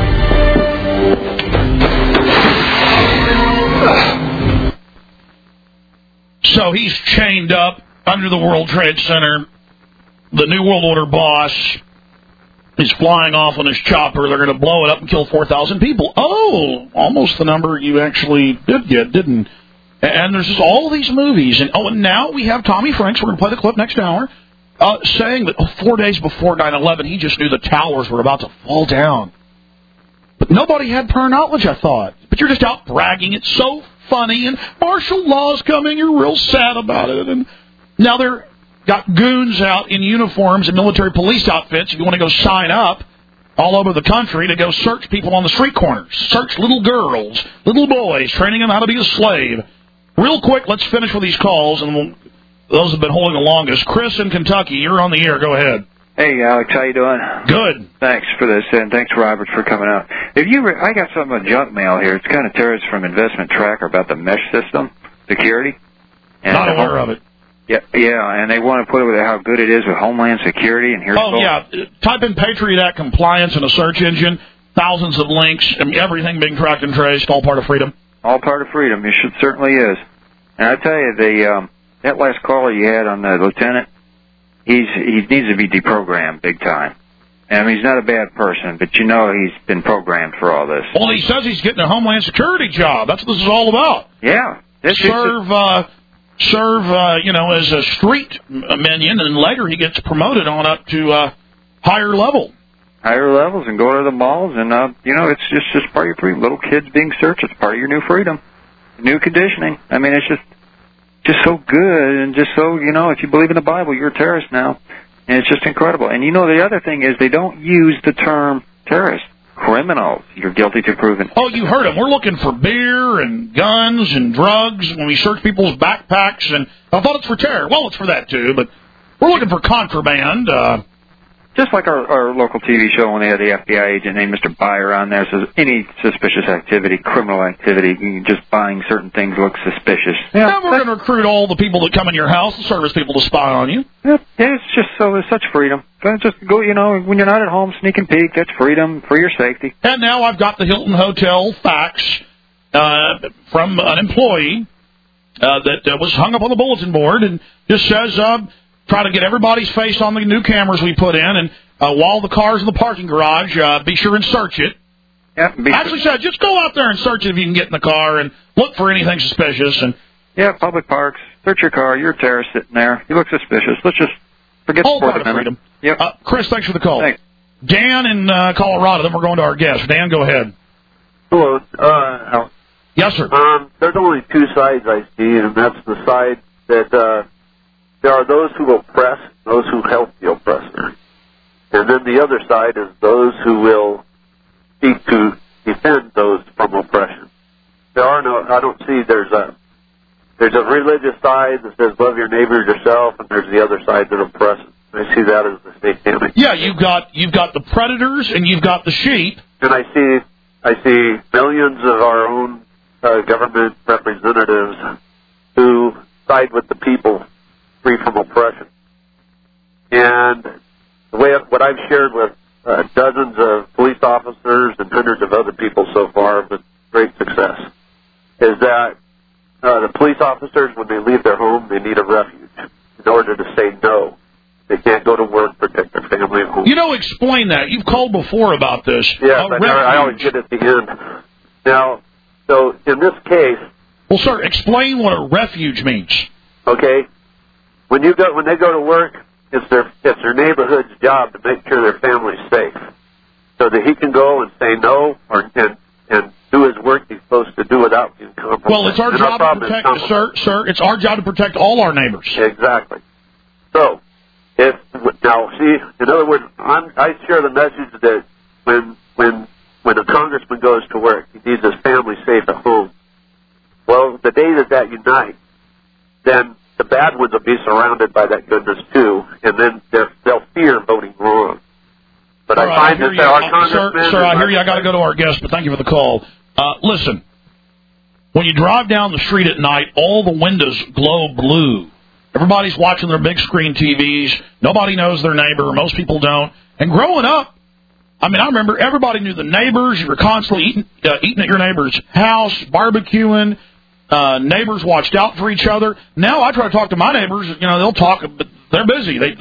So he's chained up under the World Trade Center. The New World Order boss is flying off on his chopper. They're going to blow it up and kill 4,000 people. Oh, almost the number you actually did get, didn't? And there's just all these movies. And now we have Tommy Franks. We're going to play the clip next hour. Saying that 4 days before 9/11, he just knew the towers were about to fall down. But nobody had prior knowledge, I thought. But you're just out bragging. It's so funny, and martial law's coming. You're real sad about it. And now they're got goons out in uniforms and military police outfits. If you want to go sign up all over the country to go search people on the street corners, search little girls, little boys, training them how to be a slave. Real quick, let's finish with these calls, and those have been holding the longest. Chris in Kentucky, you're on the air. Go ahead. Hey, Alex, how you doing? Good. Thanks for this, and thanks, Robert, for coming out. I got some junk mail here. It's kind of terrorists from Investment Tracker about the mesh system security. And not aware of it. Yeah, and they want to put it with how good it is with Homeland Security. And here's type in Patriot Act compliance in a search engine. Thousands of links. I mean, everything being tracked and traced. All part of freedom. All part of freedom. It certainly is. And I tell you, that last caller you had on the lieutenant, he needs to be deprogrammed big time. I mean, he's not a bad person, but you know he's been programmed for all this. Well, he says he's getting a Homeland Security job. That's what this is all about. Yeah. Serve, as a street minion, and later he gets promoted on up to higher level. Higher levels, and go to the malls, and, it's just part of your freedom. Little kids being searched, it's part of your new freedom. New conditioning. I mean, it's just so good, and just so, if you believe in the Bible, you're a terrorist now. And it's just incredible. And the other thing is they don't use the term terrorist. Criminals. You're guilty to proven. Oh, you heard him. We're looking for beer and guns and drugs when we search people's backpacks. And I thought it's for terror. Well, it's for that, too. But we're looking for contraband. Just like our local TV show when they had the FBI agent named Mr. Byer on there, says any suspicious activity, criminal activity, just buying certain things looks suspicious. Yeah, and we're going to recruit all the people that come in your house, the service people, to spy on you. Yeah, it's just there's such freedom. Just go, when you're not at home, sneak and peek. That's freedom for your safety. And now I've got the Hilton Hotel fax from an employee that was hung up on the bulletin board and just says, try to get everybody's face on the new cameras we put in, and while the car's in the parking garage, be sure and search it. Yeah, actually said, just go out there and search it if you can get in the car and look for anything suspicious. And public parks, search your car. You're a terrorist sitting there. You look suspicious. Let's just forget the Fourth Amendment. Yep. Chris, thanks for the call. Thanks. Dan in Colorado, then we're going to our guest. Dan, go ahead. Hello. Al. Yes, sir. There's only two sides I see, and that's the side that there are those who oppress, those who help the oppressor. And then the other side is those who will seek to defend those from oppression. I don't see there's a religious side that says love your neighbor as yourself, and there's the other side that oppresses. I see that as the satanic. Yeah, you've got the predators and you've got the sheep. And I see millions of our own government representatives who side with the people, free from oppression. And what I've shared with dozens of police officers and hundreds of other people so far with great success is that the police officers, when they leave their home, they need a refuge in order to say no. They can't go to work, protect their family at home. Explain that. You've called before about this. Yes, I always get at the end. Now, so in this case... Well, sir, explain what a refuge means. Okay. When they go to work, it's their neighborhood's job to make sure their family's safe. so that he can go and say no and do his work he's supposed to do without being compromised. Well, it's our job to protect, sir, it's our job to protect all our neighbors. Exactly. So, in other words, I share the message that when a congressman goes to work, he needs his family safe at home. Well, the day that unites, then the bad ones will be surrounded by that goodness too, and then they'll fear voting wrong. But I find that there are congressmen... Sir, I hear you. I got to go to our guest, but thank you for the call. Listen, when you drive down the street at night, all the windows glow blue. Everybody's watching their big screen TVs. Nobody knows their neighbor. Most people don't. And growing up, I remember everybody knew the neighbors. You were constantly eating at your neighbor's house, barbecuing. Neighbors watched out for each other. Now I try to talk to my neighbors. They'll talk, but they're busy. They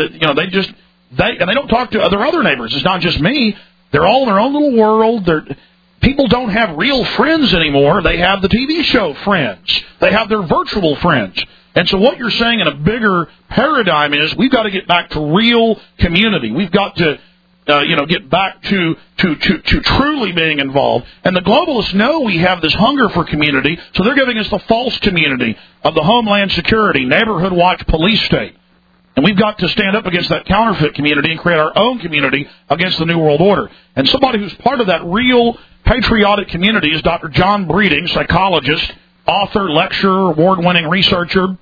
don't talk to their other neighbors. It's not just me. They're all in their own little world. People don't have real friends anymore. They have the TV show friends. They have their virtual friends. And so what you're saying in a bigger paradigm is we've got to get back to real community. We've got to get back to truly being involved. And the globalists know we have this hunger for community, so they're giving us the false community of the Homeland Security, Neighborhood Watch, police state. And we've got to stand up against that counterfeit community and create our own community against the New World Order. And somebody who's part of that real patriotic community is Dr. John Breeding, psychologist, author, lecturer, award-winning researcher.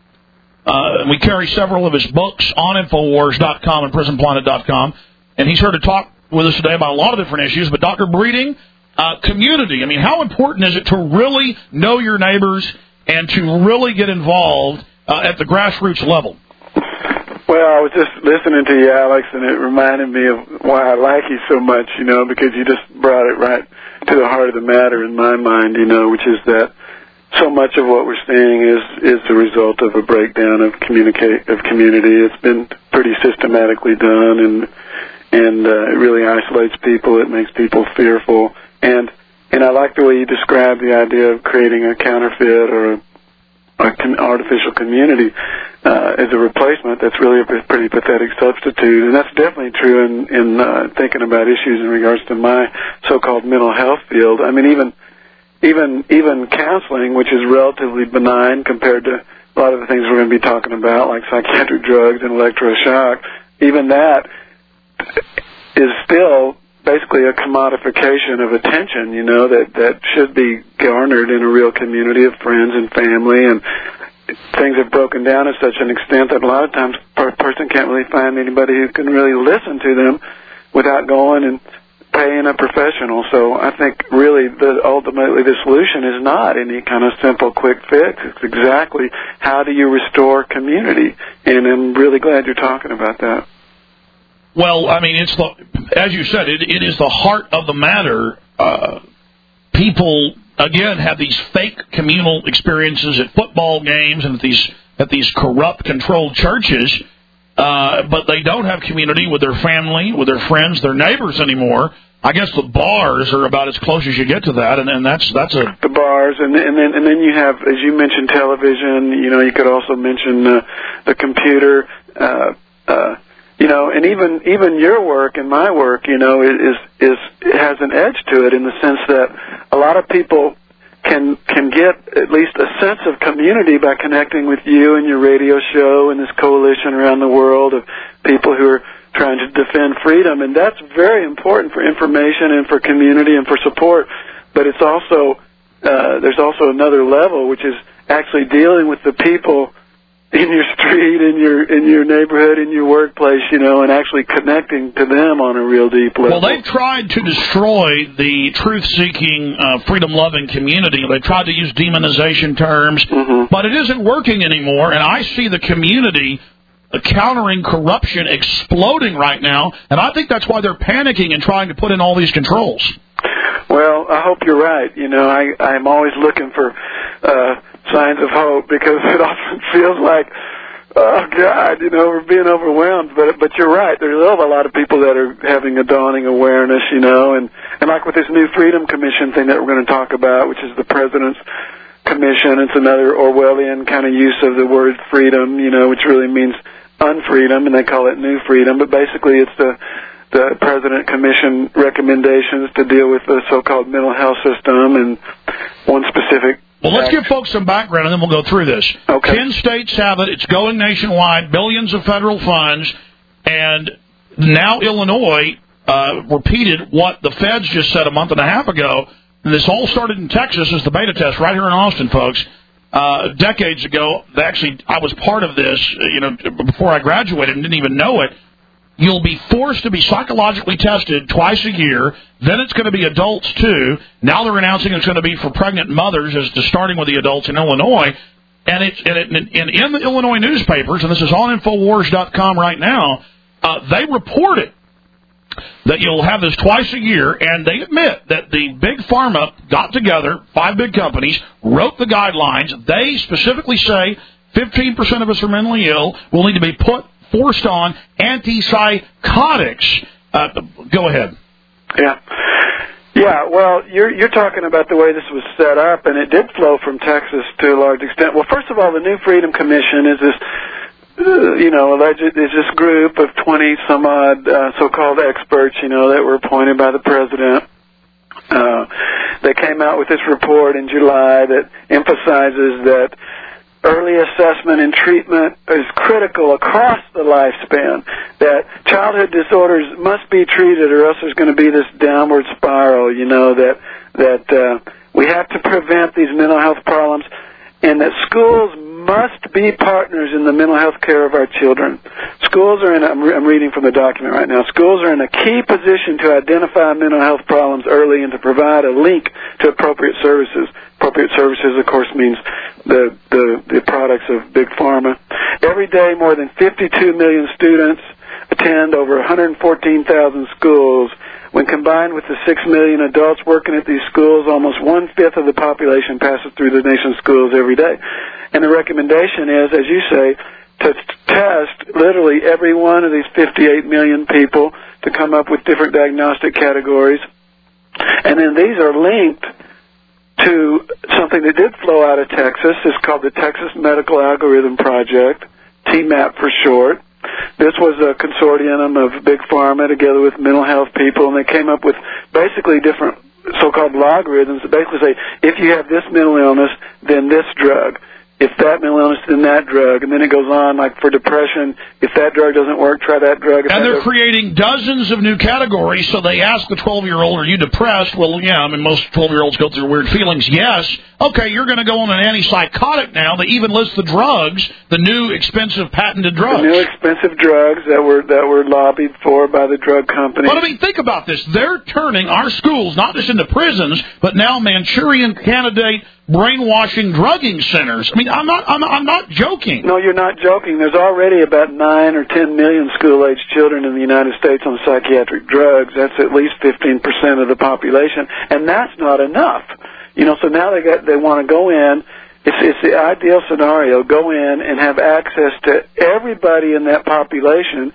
We carry several of his books on Infowars.com and PrisonPlanet.com. And he's here to talk with us today about a lot of different issues. But Dr. Breeding, community, how important is it to really know your neighbors and to really get involved at the grassroots level? Well, I was just listening to you, Alex, and it reminded me of why I like you so much, because you just brought it right to the heart of the matter in my mind, which is that so much of what we're seeing is the result of a breakdown of community. It's been pretty systematically done, and it really isolates people. It makes people fearful, and I like the way you describe the idea of creating a counterfeit or an artificial community as a replacement. That's really a pretty pathetic substitute, and that's definitely true in thinking about issues in regards to my so-called mental health field. Even counseling, which is relatively benign compared to a lot of the things we're going to be talking about, like psychiatric drugs and electroshock, even that is still basically a commodification of attention, that should be garnered in a real community of friends and family. And things have broken down to such an extent that a lot of times a person can't really find anybody who can really listen to them without going and paying a professional. So I think really ultimately the solution is not any kind of simple quick fix. It's exactly how do you restore community. And I'm really glad you're talking about that. Well, it's as you said, it is the heart of the matter. People, again, have these fake communal experiences at football games and at these corrupt, controlled churches, but they don't have community with their family, with their friends, their neighbors anymore. I guess the bars are about as close as you get to that, and that's the bars, and then you have, as you mentioned, television. You could also mention the computer. And even your work and my work, it has an edge to it in the sense that a lot of people can get at least a sense of community by connecting with you and your radio show and this coalition around the world of people who are trying to defend freedom, and that's very important for information and for community and for support. But it's also there's also another level, which is actually dealing with the people in your street, in your neighborhood, in your workplace, and actually connecting to them on a real deep level. Well, they've tried to destroy the truth-seeking, freedom-loving community. They've tried to use demonization terms, but it isn't working anymore, and I see the community countering corruption exploding right now, and I think that's why they're panicking and trying to put in all these controls. Well, I hope you're right. I'm always looking for signs of hope, because it often feels like, oh God, we're being overwhelmed. But you're right. There's a lot of people that are having a dawning awareness, and like with this new Freedom Commission thing that we're going to talk about, which is the President's Commission. It's another Orwellian kind of use of the word freedom, which really means unfreedom, and they call it new freedom. But basically, it's the President Commission recommendations to deal with the so-called mental health system and one specific. Well, let's give folks some background, and then we'll go through this. Okay. 10 states have it. It's going nationwide, billions of federal funds, and now Illinois repeated what the feds just said a month and a half ago. And this all started in Texas as the beta test right here in Austin, folks. Decades ago, actually, I was part of this, before I graduated and didn't even know it. You'll be forced to be psychologically tested twice a year. Then it's going to be adults, too. Now they're announcing it's going to be for pregnant mothers as to starting with the adults in Illinois. And in the Illinois newspapers, and this is on Infowars.com right now, they reported that you'll have this twice a year, and they admit that the big pharma got together, 5 big companies, wrote the guidelines. They specifically say 15% of us are mentally ill. We'll need to be forced on antipsychotics. Go ahead. Yeah, well, you're talking about the way this was set up, and it did flow from Texas to a large extent. Well, first of all, the New Freedom Commission is this, is this group of 20-some-odd so-called experts, that were appointed by the president. They came out with this report in July that emphasizes that early assessment and treatment is critical across the lifespan, that childhood disorders must be treated or else there's going to be this downward spiral, that we have to prevent these mental health problems, and that schools must be partners in the mental health care of our children. Schools are I'm reading from the document right now, schools are in a key position to identify mental health problems early and to provide a link to appropriate services. Appropriate services, of course, means the products of Big Pharma. Every day, more than 52 million students attend over 114,000 schools. When combined with the 6 million adults working at these schools, almost 1/5 of the population passes through the nation's schools every day. And the recommendation is, as you say, to test literally every one of these 58 million people to come up with different diagnostic categories. And then these are linked to something that did flow out of Texas. It's called the Texas Medical Algorithm Project, TMAP for short. This was a consortium of Big Pharma together with mental health people, and they came up with basically different so-called logarithms that basically say, if you have this mental illness, then this drug. If that mental illness, then that drug. And then it goes on, like for depression, if that drug doesn't work, try that drug. And they're creating dozens of new categories, so they ask the 12-year-old, are you depressed? Well, yeah, most 12-year-olds go through weird feelings. Yes. Okay, you're going to go on an antipsychotic now. They even list the drugs, the new expensive patented drugs. The new expensive drugs that were lobbied for by the drug companies. But, think about this. They're turning our schools not just into prisons, but now Manchurian candidate brainwashing drugging centers. I'm not joking. No, you're not joking. There's already about 9 or 10 million school-age children in the United States on psychiatric drugs. That's at least 15% of the population, and that's not enough. So now they want to go in. It's the ideal scenario. Go in and have access to everybody in that population,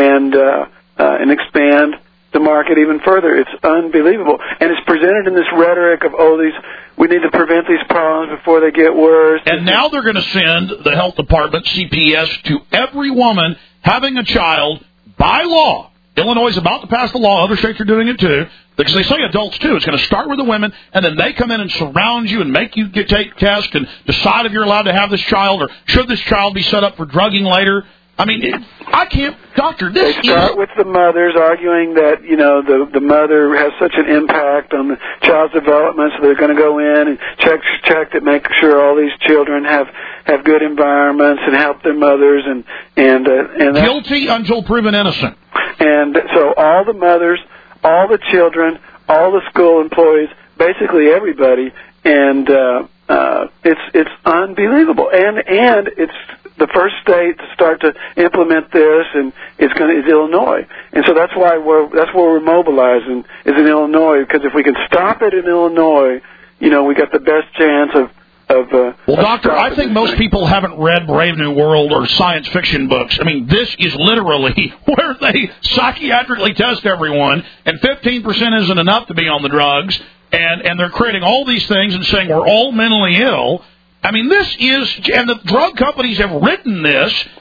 and expand the market even further. It's unbelievable. And it's presented in this rhetoric of, we need to prevent these problems before they get worse. And now they're going to send the health department, CPS, to every woman having a child by law. Illinois is about to pass the law. Other states are doing it, too. Because they say adults, too. It's going to start with the women, and then they come in and surround you and make you take tests and decide if you're allowed to have this child or should this child be set up for drugging later. I can't, doctor, this They start with the mothers arguing that, the mother has such an impact on the child's development, so they're going to go in and check to make sure all these children have good environments and help their mothers and guilty until proven innocent. And so all the mothers, all the children, all the school employees, basically everybody, and it's unbelievable. And it's the first state to start to implement this, and is Illinois, and so that's where we're mobilizing is in Illinois, because if we can stop it in Illinois, we got the best chance of. Well, doctor, I think most people haven't read Brave New World or science fiction books. This is literally where they psychiatrically test everyone, and 15% isn't enough to be on the drugs, and they're creating all these things and saying we're all mentally ill. This is, and the drug companies have written this,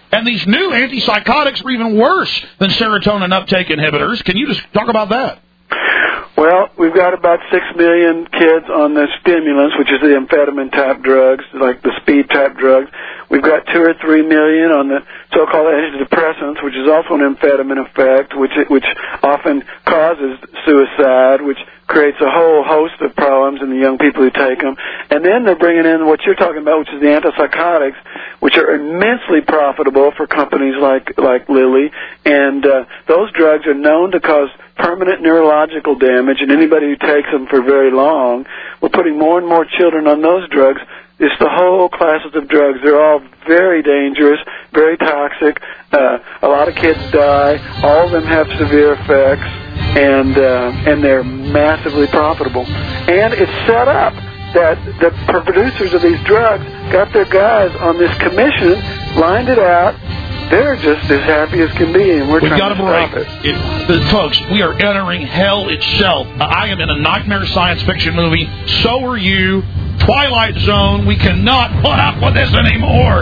And these new antipsychotics are even worse than serotonin uptake inhibitors. Can you just talk about that? Well, we've got about 6 million kids on the stimulants, which is the amphetamine-type drugs, like the speed-type drugs. We've got 2 or 3 million on the so-called antidepressants, which is also an amphetamine effect, which often causes suicide, which creates a whole host of problems in the young people who take them. And then they're bringing in what you're talking about, which is the antipsychotics, which are immensely profitable for companies like Lilly. And those drugs are known to cause permanent neurological damage, and anybody who takes them for very long, we're putting more and more children on those drugs. It's the whole classes of drugs. They're all very dangerous, very toxic. A lot of kids die. All of them have severe effects, and they're massively profitable. And it's set up that the producers of these drugs got their guys on this commission, lined it out. They're just as happy as can be, and we've trying to stop it. Folks, we are entering hell itself. I am in a nightmare science fiction movie. So are you. Twilight Zone. We cannot put up with this anymore.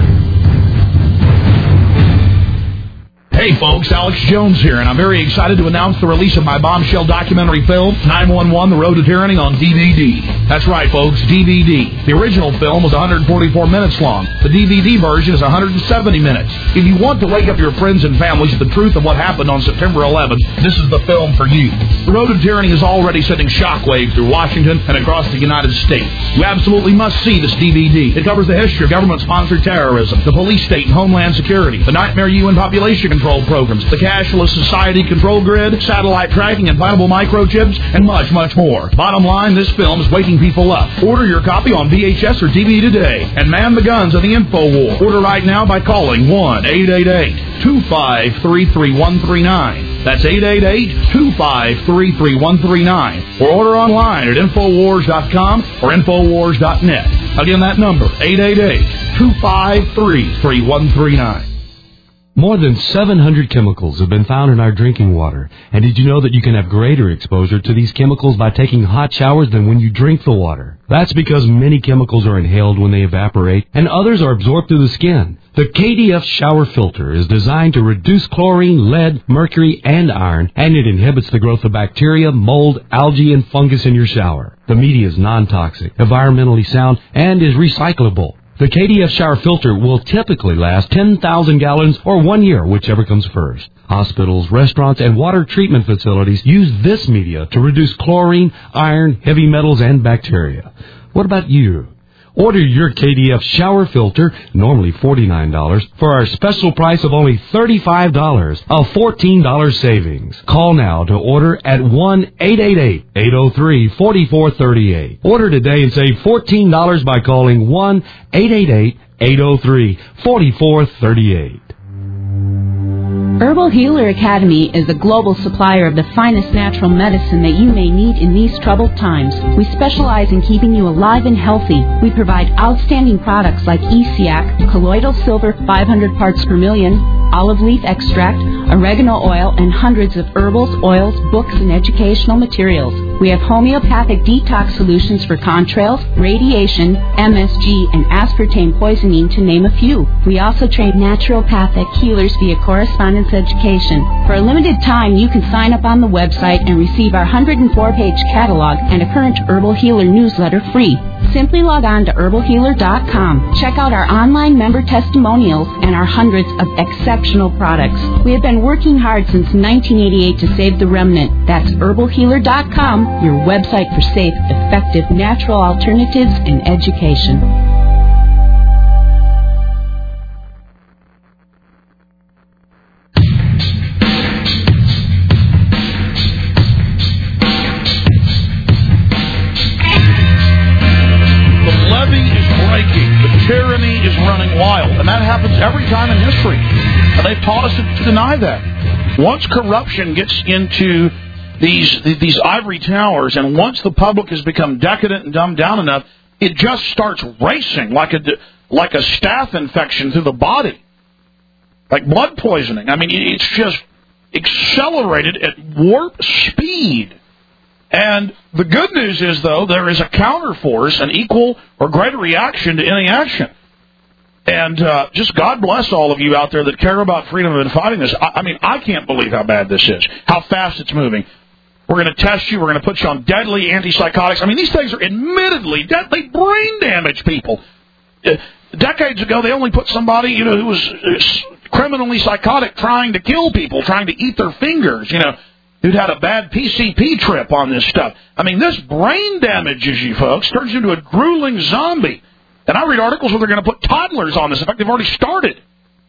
Hey folks, Alex Jones here, and I'm very excited to announce the release of my bombshell documentary film, 911: The Road to Tyranny, on DVD. That's right, folks, DVD. The original film was 144 minutes long. The DVD version is 170 minutes. If you want to wake up your friends and families to the truth of what happened on September 11th, this is the film for you. The Road to Tyranny is already sending shockwaves through Washington and across the United States. You absolutely must see this DVD. It covers the history of government-sponsored terrorism, the police state and homeland security, the nightmare UN population control programs, the cashless society control grid, satellite tracking, implantable microchips, and much, much more. Bottom line, this film is waking people up. Order your copy on VHS or DVD today and man the guns of the info war. Order right now by calling 1-888-253-3139. That's 888-253-3139. Or order online at Infowars.com or Infowars.net. Again, that number, 888-253-3139. More than 700 chemicals have been found in our drinking water. And did you know that you can have greater exposure to these chemicals by taking hot showers than when you drink the water? That's because many chemicals are inhaled when they evaporate, and others are absorbed through the skin. The KDF shower filter is designed to reduce chlorine, lead, mercury, and iron, and it inhibits the growth of bacteria, mold, algae, and fungus in your shower. The media is non-toxic, environmentally sound, and is recyclable. The KDF shower filter will typically last 10,000 gallons or 1 year, whichever comes first. Hospitals, restaurants, and water treatment facilities use this media to reduce chlorine, iron, heavy metals, and bacteria. What about you? Order your KDF shower filter, normally $49, for our special price of only $35, a $14 savings. Call now to order at 1-888-803-4438. Order today and save $14 by calling 1-888-803-4438. Herbal Healer Academy is a global supplier of the finest natural medicine that you may need in these troubled times. We specialize in keeping you alive and healthy. We provide outstanding products like ESEAC, colloidal silver 500 parts per million, olive leaf extract, oregano oil, and hundreds of herbals, oils, books, and educational materials. We have homeopathic detox solutions for contrails, radiation, MSG, and aspartame poisoning, to name a few. We also train naturopathic healers via correspondence education. For a limited time, you can sign up on the website and receive our 104-page catalog and a current Herbal Healer newsletter free. Simply log on to herbalhealer.com. Check out our online member testimonials and our hundreds of exceptional products. We have been working hard since 1988 to save the remnant. That's herbalhealer.com, your website for safe, effective, natural alternatives in education. Tyranny is running wild, and that happens every time in history. And they've taught us to deny that. Once corruption gets into these ivory towers, and once the public has become decadent and dumbed down enough, it just starts racing like a staph infection through the body, like blood poisoning. I mean, it's just accelerated at warp speed. And the good news is, though, there is a counterforce, an equal or greater reaction to any action. And just God bless all of you out there that care about freedom and fighting this. I mean, I can't believe how bad this is, how fast it's moving. We're going to test you. We're going to put you on deadly antipsychotics. I mean, these things are admittedly deadly brain damage people. Decades ago, they only put somebody, who was criminally psychotic trying to kill people, trying to eat their fingers, who'd had a bad PCP trip on this stuff. I mean, this brain damages you folks, turns you into a grueling zombie. And I read articles where they're going to put toddlers on this. In fact, they've already started.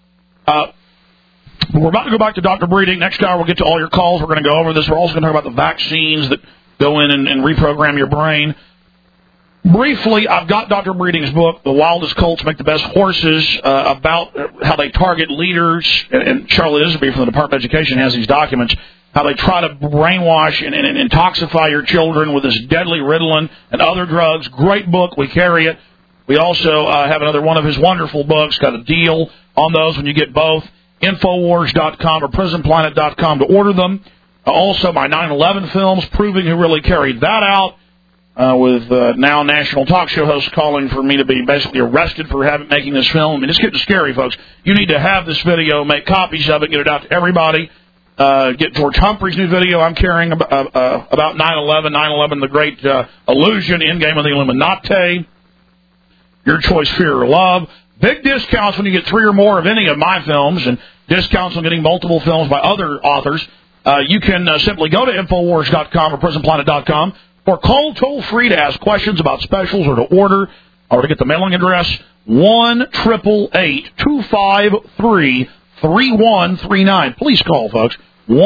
We're about to go back to Dr. Breeding. Next hour, we'll get to all your calls. We're going to go over this. We're also going to talk about the vaccines that go in and reprogram your brain. Briefly, I've got Dr. Breeding's book, The Wildest Colts Make the Best Horses, about how they target leaders. And Charlotte Isby from the Department of Education has these documents, how they try to brainwash and intoxify your children with this deadly Ritalin and other drugs. Great book. We carry it. We also have another one of his wonderful books, got a deal on those when you get both, Infowars.com or PrisonPlanet.com to order them. Also, my 9/11 films, proving who really carried that out, with now national talk show hosts calling for me to be basically arrested for making this film. I mean, it's getting scary, folks. You need to have this video, make copies of it, get it out to everybody. Get George Humphrey's new video I'm carrying about 9/11, the great illusion, endgame of the Illuminati. Your choice, fear or love. Big discounts when you get 3 or more of any of my films, and discounts on getting multiple films by other authors. You can simply go to Infowars.com or PrisonPlanet.com or call toll-free to ask questions about specials or to order or to get the mailing address, 1-888-253-3139. Please call, folks,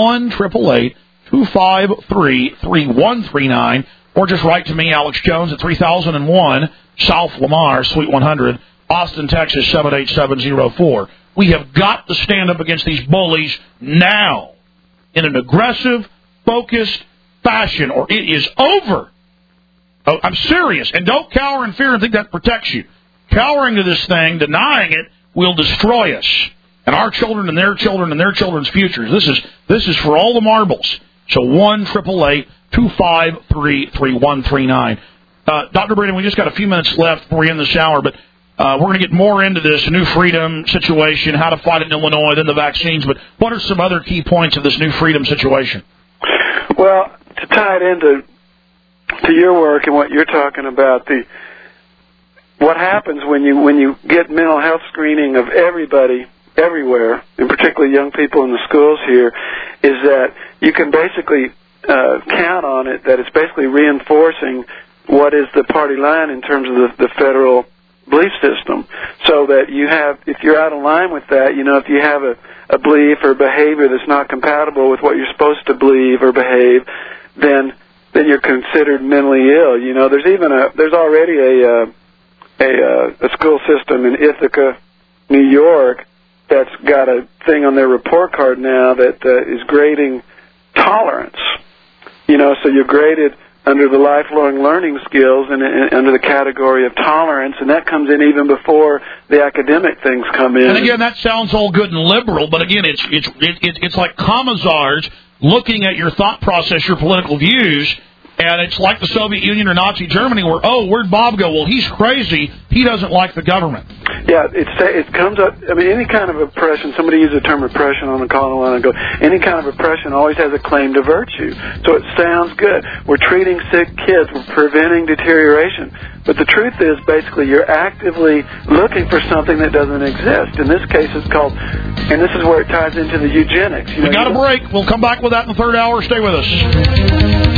1-888-253-3139, or just write to me, Alex Jones, at 3001 South Lamar, Suite 100, Austin, Texas, 78704. We have got to stand up against these bullies now in an aggressive, focused fashion, or it is over. Oh, I'm serious. And don't cower in fear and think that protects you. Cowering to this thing, denying it, will destroy us and our children and their children and their children's futures. This is for all the marbles. So 1-888-253-3139. Dr. Breeding, we just got a few minutes left before we end this hour, but we're going to get more into this New Freedom situation, how to fight it in Illinois, then the vaccines. But what are some other key points of this New Freedom situation? Well, to tie it into your work and what you're talking about, what happens when you get mental health screening of everybody everywhere, and particularly young people in the schools here, is that you can basically count on it that it's basically reinforcing what is the party line in terms of the federal belief system, so that you have, if you're out of line with that, if you have a belief or behavior that's not compatible with what you're supposed to believe or behave, then you're considered mentally ill. There's already a school system in Ithaca, New York, that's got a thing on their report card now that is grading tolerance. So you're graded under the lifelong learning skills and under the category of tolerance, and that comes in even before the academic things come in. And again, that sounds all good and liberal, but again, it's like commissars looking at your thought process, your political views, and it's like the Soviet Union or Nazi Germany where, where'd Bob go? Well, he's crazy. He doesn't like the government. Yeah, it comes up, any kind of oppression, somebody used the term oppression on the call line and go, any kind of oppression always has a claim to virtue. So it sounds good. We're treating sick kids. We're preventing deterioration. But the truth is, basically, you're actively looking for something that doesn't exist. In this case, it's called, and this is where it ties into the eugenics. We got a break. We'll come back with that in the third hour. Stay with us.